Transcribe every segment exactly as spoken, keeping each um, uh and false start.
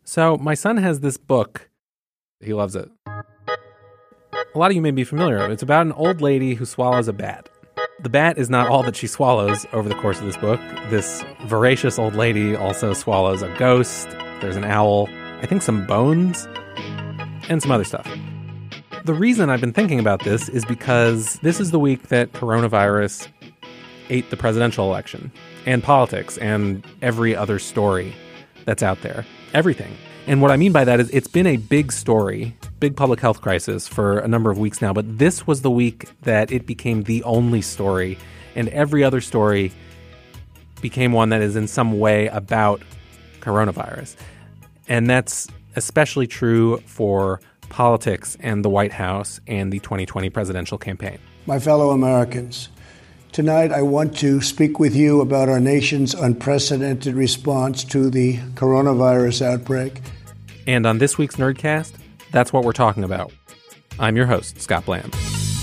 So my son has this book. He loves it. A lot of you may be familiar with it. It's about an old lady who swallows a bat. The bat is not all that she swallows over the course of this book. This voracious old lady also swallows a ghost. There's an owl, I think some bones, and some other stuff. The reason I've been thinking about this is because this is the week that coronavirus ate the presidential election and politics and every other story that's out there. Everything. And what I mean by that is it's been a big story, big public health crisis for a number of weeks now, but this was the week that it became the only story, and every other story became one that is in some way about coronavirus. And that's especially true for politics and the White House and the twenty twenty presidential campaign. My fellow Americans, tonight I want to speak with you about our nation's unprecedented response to the coronavirus outbreak. And on this week's Nerdcast, that's what we're talking about. I'm your host, Scott Bland.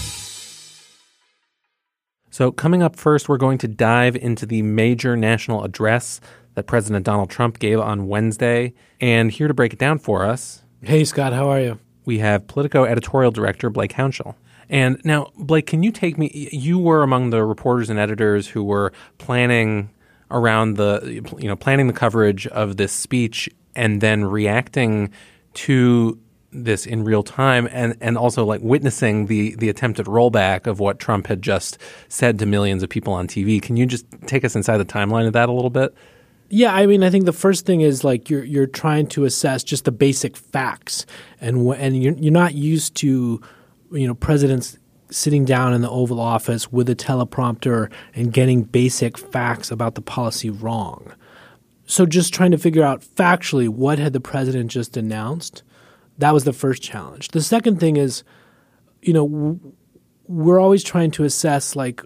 So coming up first, we're going to dive into the major national address that President Donald Trump gave on Wednesday. And here to break it down for us... Hey, Scott, how are you? We have Politico editorial director Blake Hounshell. And now, Blake, can you take me... You were among the reporters and editors who were planning around the, you know, planning the coverage of this speech and then reacting to this in real time and, and also like witnessing the, the attempted rollback of what Trump had just said to millions of people on T V. Can you just take us inside the timeline of that a little bit? Yeah, I mean, I think the first thing is like you're you're trying to assess just the basic facts, and and you're you're not used to, you know, presidents sitting down in the Oval Office with a teleprompter and getting basic facts about the policy wrong. So just trying to figure out factually what had the president just announced, that was the first challenge. The second thing is, you know, we're always trying to assess like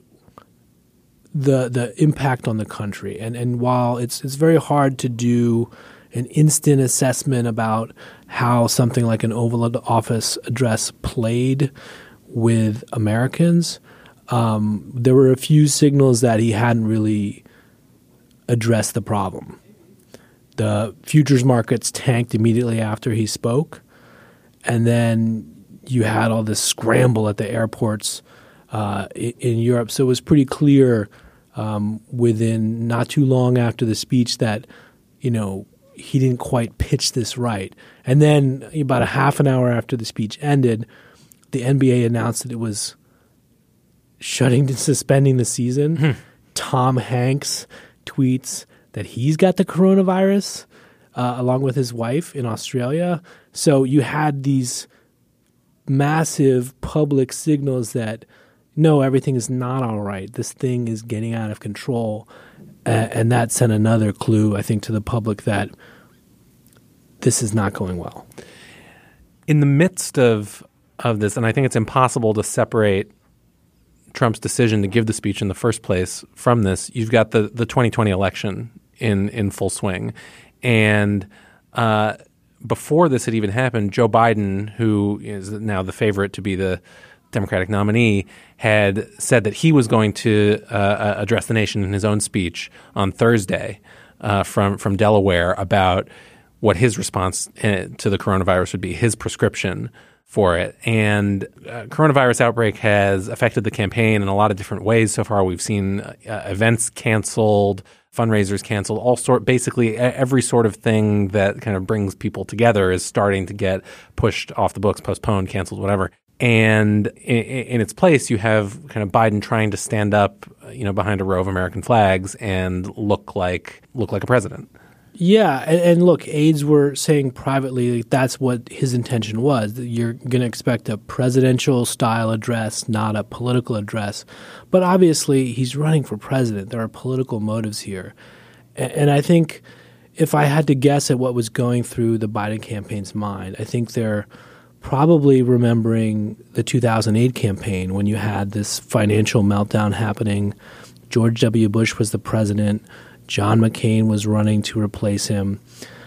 the the impact on the country. And and while it's it's very hard to do an instant assessment about how something like an Oval Office address played with Americans, um, there were a few signals that he hadn't really addressed the problem. The futures markets tanked immediately after he spoke, and then you had all this scramble at the airports uh, in, in Europe. So it was pretty clear um, within not too long after the speech that, you know, he didn't quite pitch this right. And then about a half an hour after the speech ended, the N B A announced that it was shutting and suspending the season. Hmm. Tom Hanks tweets that he's got the coronavirus uh, along with his wife in Australia. So you had these massive public signals that, no, everything is not all right. This thing is getting out of control. Uh, and that sent another clue, I think, to the public that this is not going well. In the midst of of this, and I think it's impossible to separate Trump's decision to give the speech in the first place from this, you've got the, the twenty twenty election in, in full swing. And uh, before this had even happened, Joe Biden, who is now the favorite to be the Democratic nominee, had said that he was going to uh, address the nation in his own speech on Thursday uh, from, from Delaware about what his response to the coronavirus would be, his prescription for it. And uh, coronavirus outbreak has affected the campaign in a lot of different ways so far. We've seen uh, events canceled, fundraisers canceled, all sort, basically every sort of thing that kind of brings people together is starting to get pushed off the books, postponed, canceled, whatever. And in, in its place, you have kind of Biden trying to stand up, you know, behind a row of American flags and look like look like a president. Yeah, and, and look, aides were saying privately that's what his intention was. That you're going to expect a presidential-style address, not a political address. But obviously, he's running for president. There are political motives here. And, and I think if I had to guess at what was going through the Biden campaign's mind, I think they're probably remembering the two thousand eight campaign when you had this financial meltdown happening. George W. Bush was the president. John McCain was running to replace him.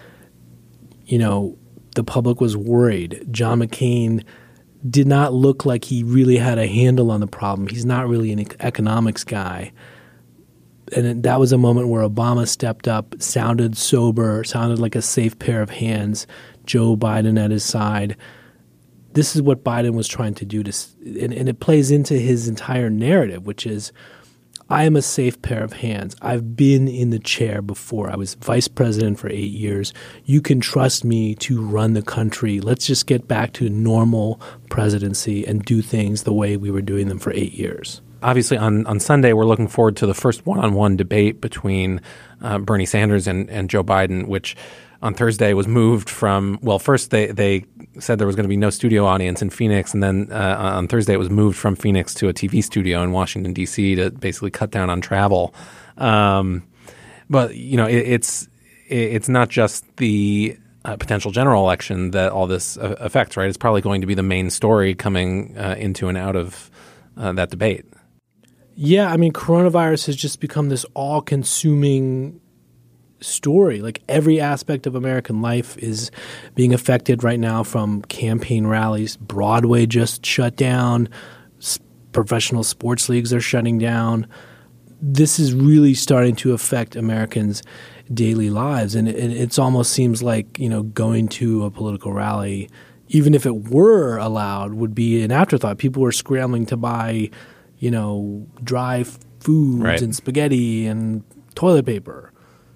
You know, the public was worried. John McCain did not look like he really had a handle on the problem. He's not really an economics guy. And that was a moment where Obama stepped up, sounded sober, sounded like a safe pair of hands, Joe Biden at his side. This is what Biden was trying to do, to, and, and it plays into his entire narrative, which is, I am a safe pair of hands. I've been in the chair before. I was vice president for eight years. You can trust me to run the country. Let's just get back to normal presidency and do things the way we were doing them for eight years. Obviously, on, on Sunday, we're looking forward to the first one-on-one debate between uh, Bernie Sanders and, and Joe Biden, which on Thursday was moved from, well, first they, they said there was going to be no studio audience in Phoenix, and then uh, on Thursday it was moved from Phoenix to a T V studio in Washington, D C to basically cut down on travel. Um, but, you know, it, it's it's not just the uh, potential general election that all this uh, affects, right? It's probably going to be the main story coming uh, into and out of uh, that debate. Yeah, I mean, coronavirus has just become this all-consuming story. Like every aspect of American life is being affected right now, from campaign rallies. Broadway just shut down. S- professional sports leagues are shutting down. This is really starting to affect Americans' daily lives. And it, it almost seems like, you know, going to a political rally, even if it were allowed, would be an afterthought. People were scrambling to buy, you know, dry foods right. and spaghetti and toilet paper.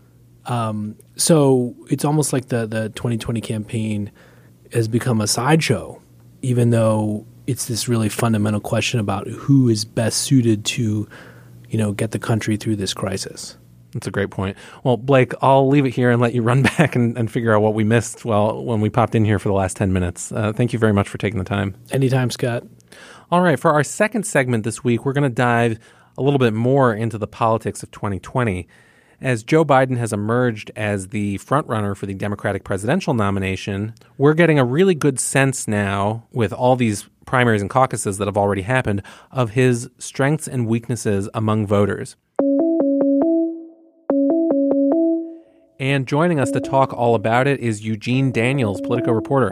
Um, so it's almost like the, the twenty twenty campaign has become a sideshow, even though it's this really fundamental question about who is best suited to, you know, get the country through this crisis. That's a great point. Well, Blake, I'll leave it here and let you run back and, and figure out what we missed well when we popped in here for the last ten minutes. Uh, thank you very much for taking the time. Anytime, Scott. All right. For our second segment this week, we're going to dive a little bit more into the politics of twenty twenty. As Joe Biden has emerged as the frontrunner for the Democratic presidential nomination, we're getting a really good sense now, with all these primaries and caucuses that have already happened, of his strengths and weaknesses among voters. And joining us to talk all about it is Eugene Daniels, Politico reporter.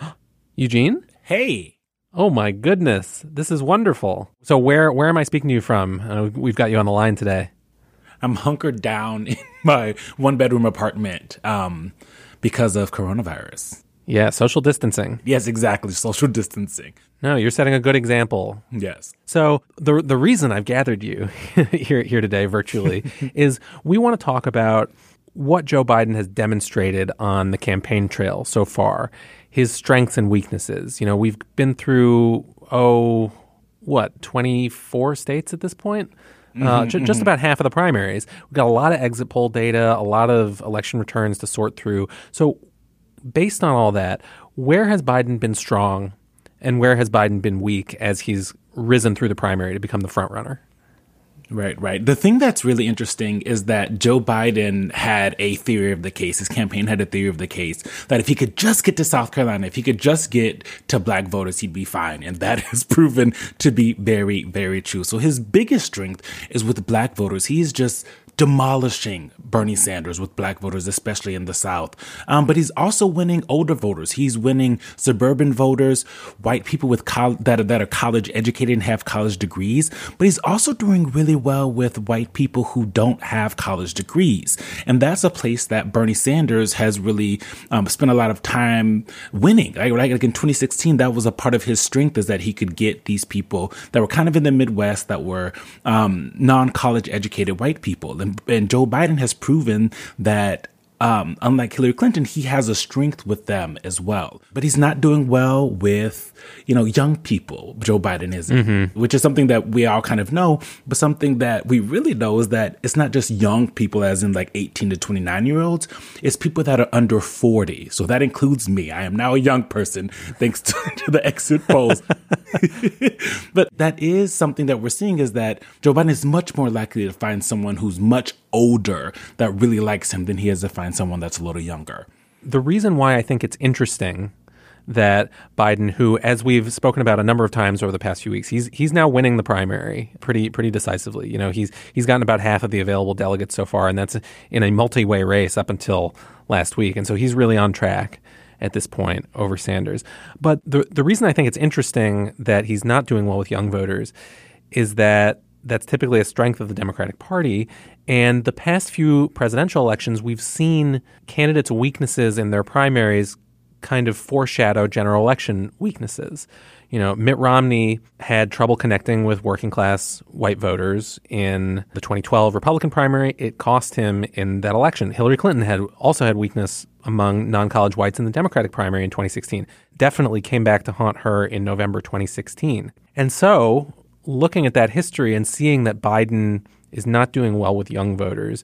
Eugene? Hey. Oh, my goodness. This is wonderful. So where where am I speaking to you from? Uh, we've got you on the line today. I'm hunkered down in my one-bedroom apartment um, because of coronavirus. Yeah, social distancing. Yes, exactly. Social distancing. No, you're setting a good example. Yes. So the the reason I've gathered you here here today virtually is we want to talk about what Joe Biden has demonstrated on the campaign trail so far, his strengths and weaknesses. You know, we've been through, oh, what, twenty-four states at this point? Mm-hmm, uh, ju- mm-hmm. Just about half of the primaries. We've got a lot of exit poll data, a lot of election returns to sort through. So based on all that, where has Biden been strong and where has Biden been weak as he's risen through the primary to become the front runner? Right, right. The thing that's really interesting is that Joe Biden had a theory of the case. His campaign had a theory of the case that if he could just get to South Carolina, if he could just get to black voters, he'd be fine. And that has proven to be very, very true. So his biggest strength is with black voters. He's just demolishing Bernie Sanders with black voters, especially in the South. Um, but he's also winning older voters. He's winning suburban voters, white people with col- that, are, that are college educated and have college degrees. But he's also doing really well with white people who don't have college degrees. And that's a place that Bernie Sanders has really um, spent a lot of time winning. Like, like in twenty sixteen, that was a part of his strength, is that he could get these people that were kind of in the Midwest, that were um, non-college educated white people. And, and Joe Biden has proven that, um, unlike Hillary Clinton, he has a strength with them as well. But he's not doing well with, you know, young people. Joe Biden isn't, mm-hmm. which is something that we all kind of know. But something that we really know is that it's not just young people, as in like eighteen to twenty-nine year olds. It's people that are under forty. So that includes me. I am now a young person, thanks to, to the exit polls. But that is something that we're seeing, is that Joe Biden is much more likely to find someone who's much older that really likes him than he is to find someone that's a little younger. The reason why I think it's interesting that Biden, who, as we've spoken about a number of times over the past few weeks, he's he's now winning the primary pretty pretty decisively. You know, he's he's gotten about half of the available delegates so far, and that's in a multi-way race up until last week. And so he's really on track at this point over Sanders. But the the reason I think it's interesting that he's not doing well with young voters is that That's typically a strength of the Democratic Party. And the past few presidential elections, we've seen candidates' weaknesses in their primaries kind of foreshadow general election weaknesses. You know, Mitt Romney had trouble connecting with working class white voters in the twenty twelve Republican primary. It cost him in that election. Hillary Clinton had also had weakness among non-college whites in the Democratic primary in twenty sixteen. Definitely came back to haunt her in November twenty sixteen. And so, looking at that history and seeing that Biden is not doing well with young voters,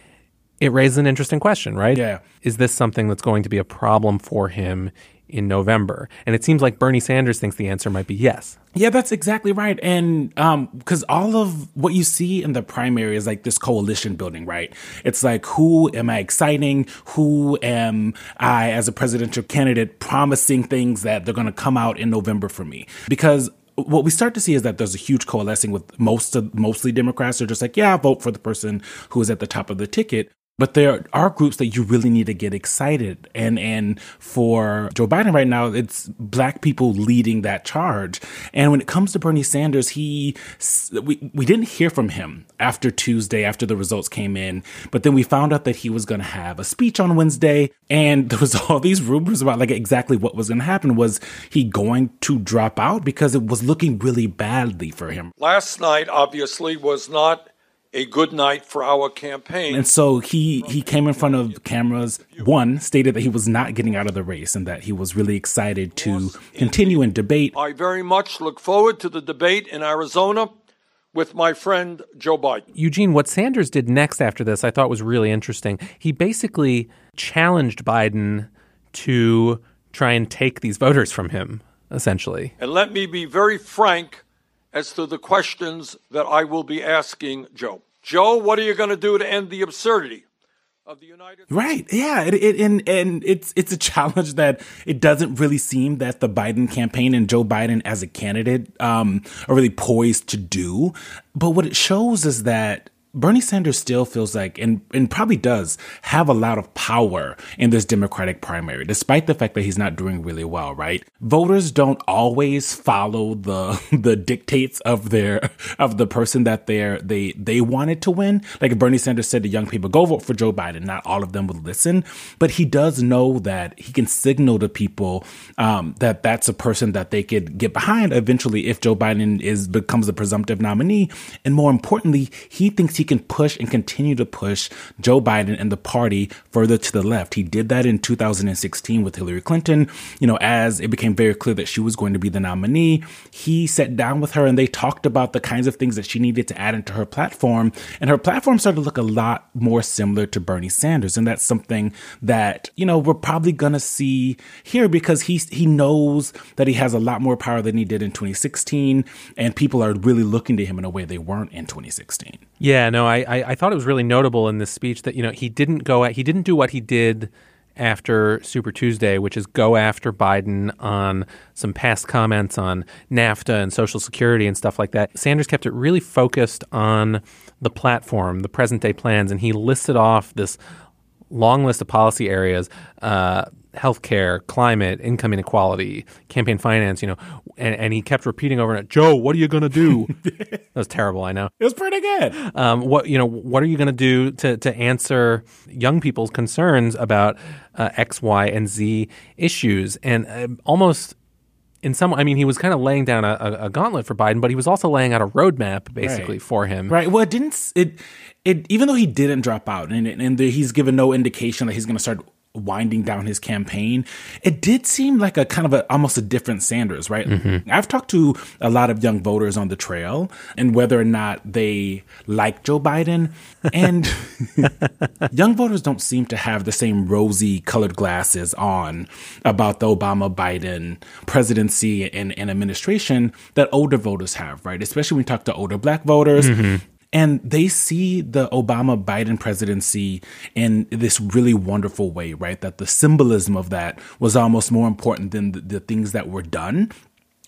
it raises an interesting question, right? Yeah. Is this something that's going to be a problem for him in November? And it seems like Bernie Sanders thinks the answer might be yes. Yeah, that's exactly right. And um, because all of what you see in the primary is like this coalition building, right? It's like, who am I exciting? Who am I, as a presidential candidate, promising things that they're going to come out in November for me? Because what we start to see is that there's a huge coalescing with most of, mostly Democrats are just like, yeah, I'll vote for the person who is at the top of the ticket. But there are groups that you really need to get excited. And and for Joe Biden right now, it's black people leading that charge. And when it comes to Bernie Sanders, he we, we didn't hear from him after Tuesday, after the results came in. But then we found out that he was going to have a speech on Wednesday. And there was all these rumors about like exactly what was going to happen. Was he going to drop out? Because it was looking really badly for him. Last night, obviously, was not a good night for our campaign. And so he he came in front of cameras, one, stated that he was not getting out of the race and that he was really excited to continue in debate. I very much look forward to the debate in Arizona with my friend Joe Biden. Eugene, what Sanders did next after this I thought was really interesting. He basically challenged Biden to try and take these voters from him, essentially. And let me be very frank as to the questions that I will be asking Joe. Joe, what are you going to do to end the absurdity of the United States? Right. Yeah. It, it, and and it's it's a challenge that it doesn't really seem that the Biden campaign and Joe Biden as a candidate um, are really poised to do. But what it shows is that Bernie Sanders still feels like, and, and probably does, have a lot of power in this Democratic primary, despite the fact that he's not doing really well, right? Voters don't always follow the the dictates of their of the person that they're they they wanted to win. Like if Bernie Sanders said to young people, go vote for Joe Biden, not all of them would listen. But he does know that he can signal to people um, that that's a person that they could get behind eventually if Joe Biden is becomes the presumptive nominee. And more importantly, he thinks he can push and continue to push Joe Biden and the party further to the left. He did that in two thousand sixteen with Hillary Clinton. You know, as it became very clear that she was going to be the nominee, he sat down with her and they talked about the kinds of things that she needed to add into her platform. And her platform started to look a lot more similar to Bernie Sanders. And that's something that, you know, we're probably going to see here because he, he knows that he has a lot more power than he did in twenty sixteen. And people are really looking to him in a way they weren't in twenty sixteen. Yeah, no, I, I thought it was really notable in this speech that, you know, he didn't go at, he didn't do what he did after Super Tuesday, which is go after Biden on some past comments on NAFTA and Social Security and stuff like that. Sanders kept it really focused on the platform, the present day plans, and he listed off this long list of policy areas, uh, healthcare, climate, income inequality, campaign finance, you know, and, and he kept repeating over and over, Joe, what are you going to do? That was terrible, I know. It was pretty good. Um, what, you know, what are you going to do to to answer young people's concerns about uh, X, Y, and Z issues? And uh, almost in some, I mean, he was kind of laying down a, a, a gauntlet for Biden, but he was also laying out a roadmap basically right. for him. Right. Well, it didn't, it, it, even though he didn't drop out and, and he's given no indication that he's going to start winding down his campaign, it did seem like a kind of a almost a different Sanders, right? Mm-hmm. I've talked to a lot of young voters on the trail and whether or not they like Joe Biden, and young voters don't seem to have the same rosy colored glasses on about the Obama-Biden presidency and, and administration that older voters have, right? Especially when we talk to older black voters. Mm-hmm. And they see the Obama-Biden presidency in this really wonderful way, right? That the symbolism of that was almost more important than the, the things that were done.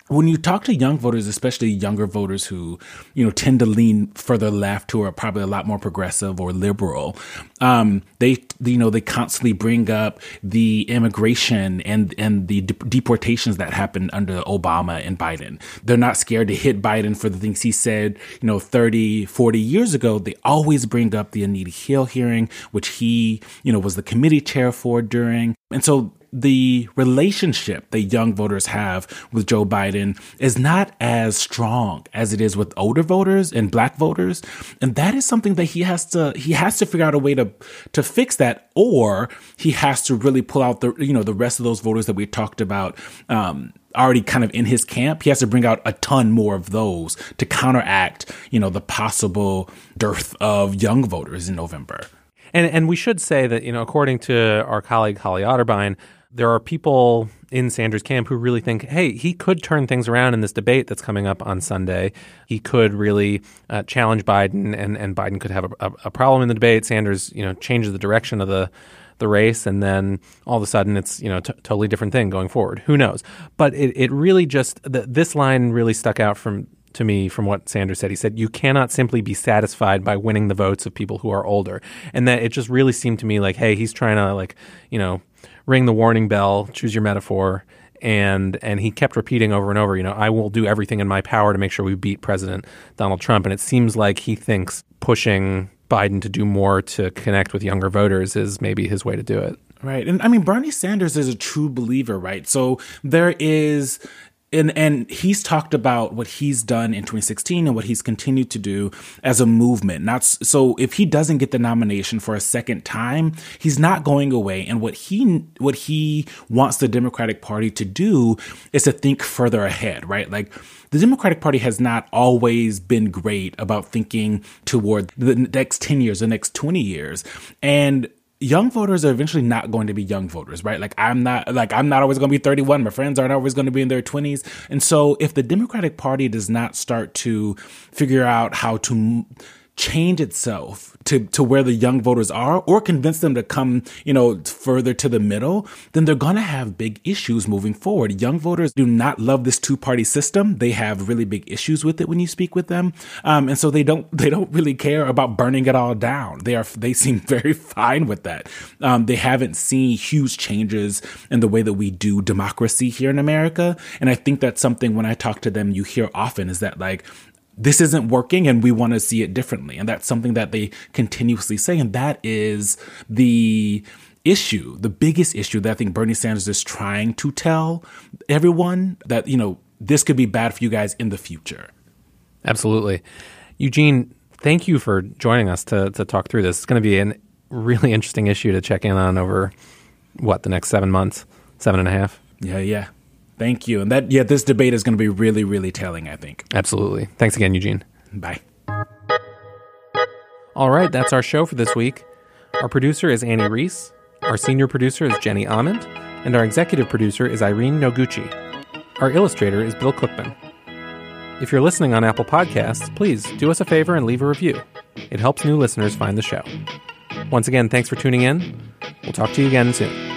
when you talk to young voters, especially younger voters who, you know, tend to lean further left, who are probably a lot more progressive or liberal, um, they, you know, they constantly bring up the immigration and and the de- deportations that happened under Obama and Biden. They're not scared to hit Biden for the things he said, you know, thirty, forty years ago. They always bring up the Anita Hill hearing, which he, you know, was the committee chair for during. And so the relationship that young voters have with Joe Biden is not as strong as it is with older voters and black voters. And that is something that he has to, he has to figure out a way to, to fix that, or he has to really pull out the, you know, the rest of those voters that we talked about, um, already kind of in his camp. He has to bring out a ton more of those to counteract, you know, the possible dearth of young voters in November. And and we should say that, you know, according to our colleague Holly Otterbein, there are people in Sanders' camp who really think, hey, he could turn things around in this debate that's coming up on Sunday. He could really uh, challenge Biden, and, and Biden could have a, a, a problem in the debate. Sanders, you know, changes the direction of the the race, and then all of a sudden it's, you know, t- totally different thing going forward. Who knows? But it, it really just, the, this line really stuck out from to me from what Sanders said. He said, you cannot simply be satisfied by winning the votes of people who are older. And that it just really seemed to me like, hey, he's trying to, like, you know, ring the warning bell, choose your metaphor. And and he kept repeating over and over, you know, I will do everything in my power to make sure we beat President Donald Trump. And it seems like he thinks pushing Biden to do more to connect with younger voters is maybe his way to do it. Right. And I mean, Bernie Sanders is a true believer, right? So there is... And and he's talked about what he's done in twenty sixteen and what he's continued to do as a movement. Not so if he doesn't get the nomination for a second time, he's not going away. And what he what he wants the Democratic Party to do is to think further ahead, right? Like, the Democratic Party has not always been great about thinking toward the next ten years, the next twenty years. And young voters are eventually not going to be young voters, right? Like I'm not, like I'm not always going to be thirty-one. My friends aren't always going to be in their twenties. And so if the Democratic Party does not start to figure out how to m- change itself to, to where the young voters are, or convince them to come, you know, further to the middle, then they're going to have big issues moving forward. Young voters do not love this two-party system. They have really big issues with it when you speak with them. Um, and so they don't, they don't really care about burning it all down. They are, they seem very fine with that. Um, they haven't seen huge changes in the way that we do democracy here in America. And I think that's something when I talk to them, you hear often is that, like, this isn't working and we want to see it differently. And that's something that they continuously say. And that is the issue, the biggest issue that I think Bernie Sanders is trying to tell everyone, that, you know, this could be bad for you guys in the future. Absolutely. Eugene, thank you for joining us to to talk through this. It's going to be a really interesting issue to check in on over, what, the next seven months, seven and a half? Yeah, yeah. Thank you. And that, yeah, this debate is going to be really, really telling, I think. Absolutely. Thanks again, Eugene. Bye. All right, that's our show for this week. Our producer is Annie Reese. Our senior producer is Jenny Ament. And our executive producer is Irene Noguchi. Our illustrator is Bill Cookman. If you're listening on Apple Podcasts, please do us a favor and leave a review. It helps new listeners find the show. Once again, thanks for tuning in. We'll talk to you again soon.